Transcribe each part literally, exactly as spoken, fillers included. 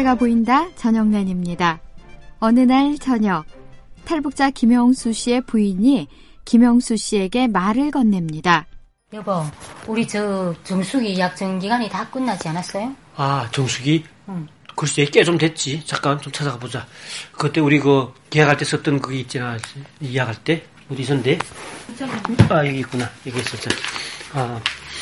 미래가 보인다 전영란입니다. 어느 날 저녁, 탈북자 김영수 씨의 부인이 김영수 씨에게 말을 건넵니다. 여보, 우리 저 정수기 약정 기간이 다 끝나지 않았어요? 아, 정수기? 응. 글쎄, 꽤 좀 됐지. 잠깐 좀 찾아가 보자. 그때 우리 그 계약할 때 썼던 그게 있잖아. 예약할 때 어디 있었는데? 아, 여기 있구나. 여기 있었어. 아,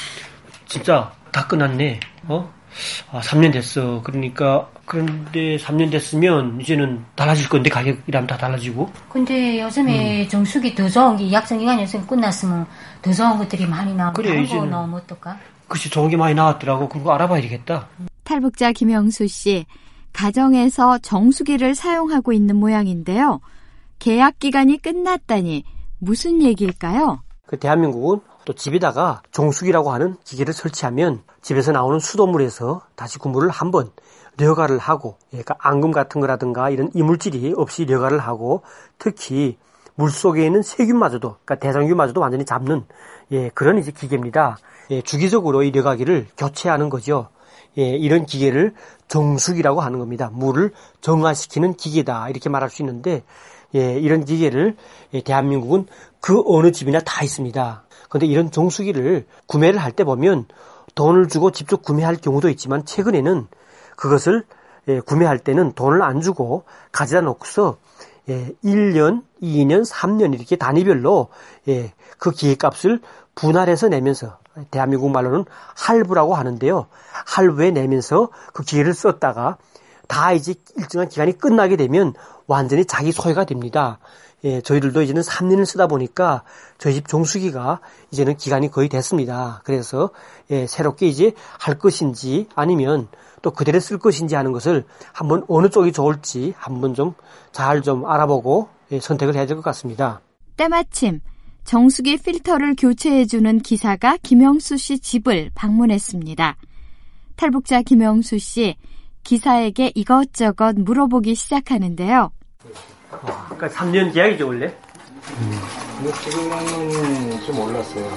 진짜 다 끝났네. 어? 아, 삼 년 됐어. 그러니까 그런데 삼 년 됐으면 이제는 달라질 건데 가격이라면 다 달라지고. 근데 요즘에 음. 정수기 더 좋은 게 약정 기간이 요즘 끝났으면 더 좋은 것들이 많이 나오고 그래, 다른 이제는, 거 나오면 어떨까? 그치, 좋은 게 많이 나왔더라고. 그거 알아봐야 되겠다. 탈북자 김영수 씨, 가정에서 정수기를 사용하고 있는 모양인데요. 계약 기간이 끝났다니 무슨 얘기일까요? 그 대한민국은 또 집에다가 정수기라고 하는 기계를 설치하면 집에서 나오는 수돗물에서 다시 그 물을 한번 려가를 하고, 그러니까 앙금 같은 거라든가 이런 이물질이 없이 려가를 하고, 특히 물 속에 있는 세균마저도, 그러니까 대장균마저도 완전히 잡는, 예, 그런 이제 기계입니다. 예, 주기적으로 이 려가기를 교체하는 거죠. 예, 이런 기계를 정수기라고 하는 겁니다. 물을 정화시키는 기계다, 이렇게 말할 수 있는데, 예, 이런 기계를 예, 대한민국은 그 어느 집이나 다 있습니다. 그런데 이런 정수기를 구매를 할 때 보면 돈을 주고 직접 구매할 경우도 있지만, 최근에는 그것을 예, 구매할 때는 돈을 안 주고 가져다 놓고서 예, 일 년, 이 년, 삼 년 이렇게 단위별로 예, 그 기계값을 분할해서 내면서, 대한민국 말로는 할부라고 하는데요. 할부에 내면서 그 기계를 썼다가 다 이제 일정한 기간이 끝나게 되면 완전히 자기 소유가 됩니다. 예, 저희들도 이제는 삼 년을 쓰다 보니까 저희 집 정수기가 이제는 기간이 거의 됐습니다. 그래서 예, 새롭게 이제 할 것인지 아니면 또 그대로 쓸 것인지 하는 것을 한번 어느 쪽이 좋을지 한번 좀 잘 좀 알아보고 예, 선택을 해야 될 것 같습니다. 때마침 정수기 필터를 교체해주는 기사가 김영수 씨 집을 방문했습니다. 탈북자 김영수 씨, 기사에게 이것저것 물어보기 시작하는데요. 어, 그러니까 삼 년 계약이죠, 원래? 음. 근데 지금은 좀 올랐어요.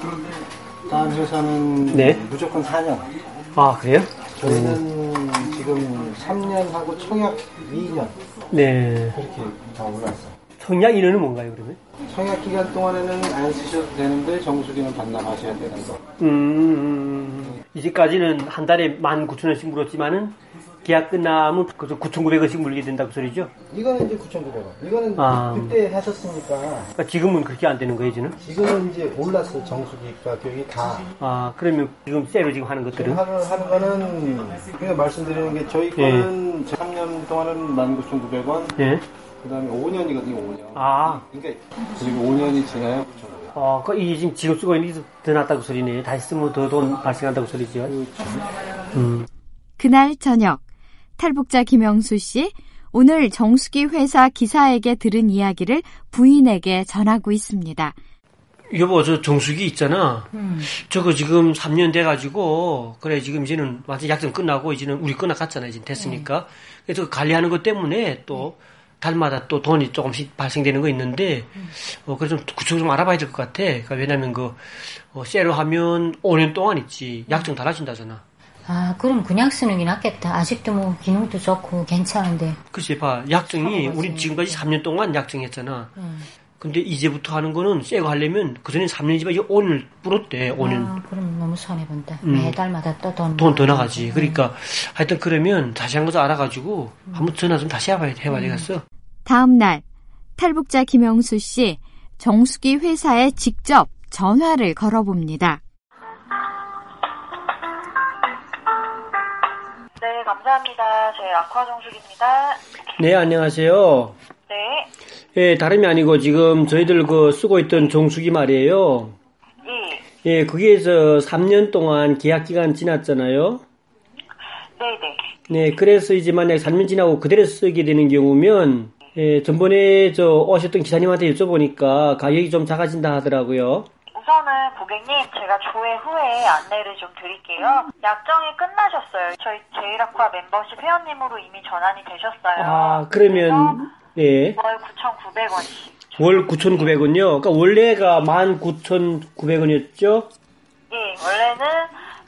다른 회사는 네? 무조건 사 년. 아, 그래요? 저희는 음. 지금 삼 년하고 청약 이 년. 네. 그렇게 다 올랐어요. 청약 이 년은 뭔가요, 그러면? 청약 기간 동안에는 안 쓰셔도 되는데 정수기는 반납하셔야 되는 거. 음, 이제까지는 한 달에 만 구천 원씩 물었지만은 계약 끝나면 구천구백 원씩 물게 된다고 소리죠? 이거는 이제 구천구백 원. 이거는 아. 그때 하셨으니까. 그러니까 지금은 그렇게 안 되는 거예요, 이제는? 지금은 이제 올랐어, 정수기 가격이 다. 아, 그러면 지금 새로 지금 하는 것들은? 지금 하는, 하는 거는, 그냥 말씀드리는 게 저희 거는 예. 삼 년 동안은 만 구천구백 원. 예. 그 다음에 오 년이거든요, 오 년. 아. 그러니까, 그리고 오 년이 지나야 구천구백 원. 어, 그, 이 지금 지금 쓰고 있는 게 더 낫다고 소리네. 다시 쓰면 더 돈 발생한다고 소리죠. 그렇죠. 음. 그날 저녁, 탈북자 김영수 씨, 오늘 정수기 회사 기사에게 들은 이야기를 부인에게 전하고 있습니다. 여보, 저 정수기 있잖아. 음. 저거 지금 삼 년 돼가지고, 그래, 지금 이제는 완전 약정 끝나고, 이제는 우리 끝나갔잖아. 이제 됐으니까. 음. 그래서 관리하는 것 때문에 또, 달마다 또 돈이 조금씩 발생되는 거 있는데, 음. 어, 그래서 좀 구청 좀 알아봐야 될 것 같아. 그러니까 왜냐면 그, 어, 쎄로 하면 오 년 동안 있지. 약정 달라진다잖아. 아, 그럼 그냥 쓰는 게 낫겠다. 아직도 뭐 기능도 좋고 괜찮은데. 글쎄 봐, 약정이 우리 지금까지 삼 년 동안 약정했잖아. 음. 근데 이제부터 하는 거는 새거 하려면 그전에 삼 년이지만 이거 오 년을 불었대. 오 년. 아, 그럼 너무 손해본다. 음. 매달마다 또 돈. 돈 더 나가지. 그러니까 하여튼 그러면 자세한 거 알아가지고 음. 한번 전화 좀 다시 해봐야 해봐야 되겠어. 다음 날 탈북자 김영수 씨 정수기 회사에 직접 전화를 걸어봅니다. 네, 감사합니다. 저희 아쿠아정수기입니다. 네, 안녕하세요. 네. 예, 다름이 아니고 지금 저희들 그 쓰고 있던 정수기 말이에요. 예. 예, 거기에서 삼 년 동안 계약 기간 지났잖아요. 네네. 네, 그래서 이제 만약에 삼 년 지나고 그대로 쓰게 되는 경우면, 예, 전번에 저 오셨던 기사님한테 여쭤보니까 가격이 좀 작아진다 하더라고요. 우선은 고객님, 제가 조회 후에 안내를 좀 드릴게요. 약정이 끝나셨어요. 저희 제일아쿠아 멤버십 회원님으로 이미 전환이 되셨어요. 아, 그러면, 네. 월 구천구백 원씩. 월 구천구백 원요? 그러니까 원래가 만 구천구백 원이었죠? 예, 원래는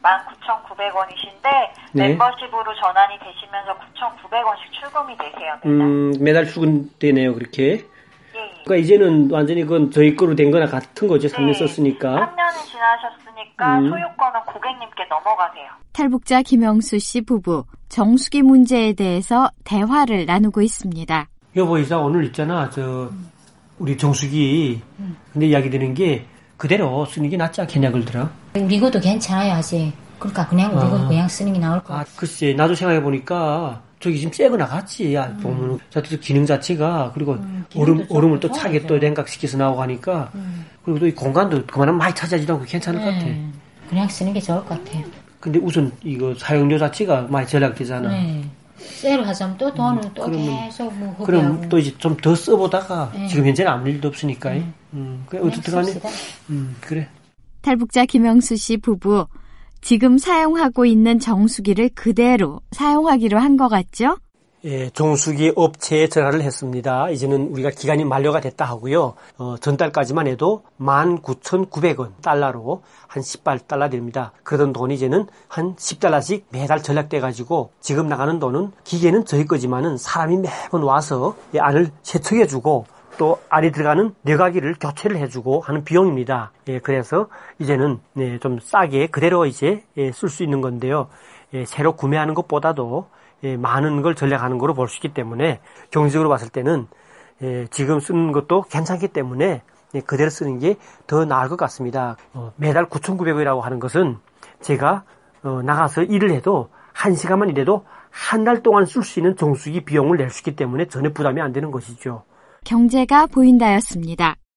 만 구천구백 원이신데 네. 멤버십으로 전환이 되시면서 구천구백 원씩 출금이 되세요. 매달. 음, 매달 출금되네요, 그렇게. 예, 예. 그러니까 이제는 완전히 그건 저희 거로 된 거나 같은 거죠, 삼 년 네. 썼으니까. 삼 년이 지나셨으니까 음. 소유권은 고객님께 넘어가세요. 탈북자 김영수 씨 부부, 정수기 문제에 대해서 대화를 나누고 있습니다. 여보, 이사 오늘 있잖아, 저, 우리 정수기. 근데 이야기 드는 게 그대로 쓰는 게 낫지 않겠냐, 그러더라. 미국도 괜찮아요, 아직. 그러니까 그냥 우리가 아. 그냥 쓰는 게 나을 것 아, 같아요. 글쎄, 나도 생각해보니까 저기 지금 새거 나갔지. 야, 음. 보면, 자체 기능 자체가, 그리고 음, 얼음, 기능도 얼음을 또 좋고 차게 또 좋아야죠. 냉각시켜서 나오고 하니까, 음. 그리고 또 이 공간도 그만하면 많이 차지하지도 않고 괜찮을 것 같아. 네. 그냥 쓰는 게 좋을 것 같아요. 근데 우선 이거 사용료 자체가 많이 절약되잖아. 네. 세일 하자면 또 돈을 또 그러면- 계속 뭐 후배하고. 그럼 또 이제 좀 더 써보다가 네. 지금 현재는 아무 일도 없으니까. 네. 음, 그래, 그냥 어떻게 하니? 씁시다. 음, 그래. 탈북자 김영수 씨 부부, 지금 사용하고 있는 정수기를 그대로 사용하기로 한 것 같죠? 예, 정수기 업체에 전화를 했습니다. 이제는 우리가 기간이 만료가 됐다 하고요. 어, 전달까지만 해도 만 구천구백 원 달러로 한 십팔 달러 됩니다. 그러던 돈이 이제는 한 십 달러씩 매달 전락돼가지고 지금 나가는 돈은 기계는 저희 거지만은 사람이 매번 와서 이 안을 세척해주고 또 안에 들어가는 내과기를 교체를 해주고 하는 비용입니다. 예, 그래서 이제는 네, 좀 싸게 그대로 이제 예, 쓸 수 있는 건데요. 예, 새로 구매하는 것보다도 예, 많은 걸 전략하는 거로 볼 수 있기 때문에 경제적으로 봤을 때는 예, 지금 쓰는 것도 괜찮기 때문에 예, 그대로 쓰는 게 더 나을 것 같습니다. 어, 매달 구천구백 원이라고 하는 것은 제가 어, 나가서 일을 해도 한 시간만 일해도 한 달 동안 쓸 수 있는 정수기 비용을 낼 수 있기 때문에 전혀 부담이 안 되는 것이죠. 경제가 보인다였습니다.